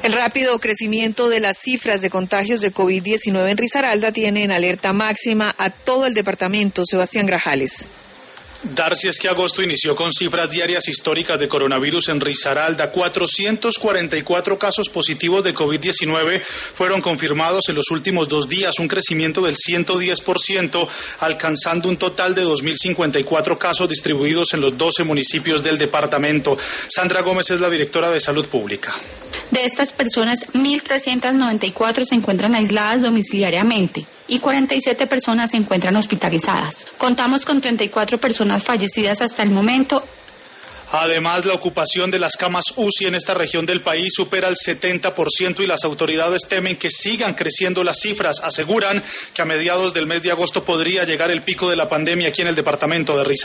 El rápido crecimiento de las cifras de contagios de COVID-19 en Risaralda tiene en alerta máxima a todo el departamento. Sebastián Grajales. Darcy, es que agosto inició con cifras diarias históricas de coronavirus en Risaralda. 444 casos positivos de COVID-19 fueron confirmados en los últimos 2 días, un crecimiento del 110%, alcanzando un total de 2.054 casos distribuidos en los 12 municipios del departamento. Sandra Gómez es la directora de Salud Pública. De estas personas, 1.394 se encuentran aisladas domiciliariamente y 47 personas se encuentran hospitalizadas. Contamos con 34 personas fallecidas hasta el momento. Además, la ocupación de las camas UCI en esta región del país supera el 70% y las autoridades temen que sigan creciendo las cifras. Aseguran que a mediados del mes de agosto podría llegar el pico de la pandemia aquí en el departamento de Risaralda.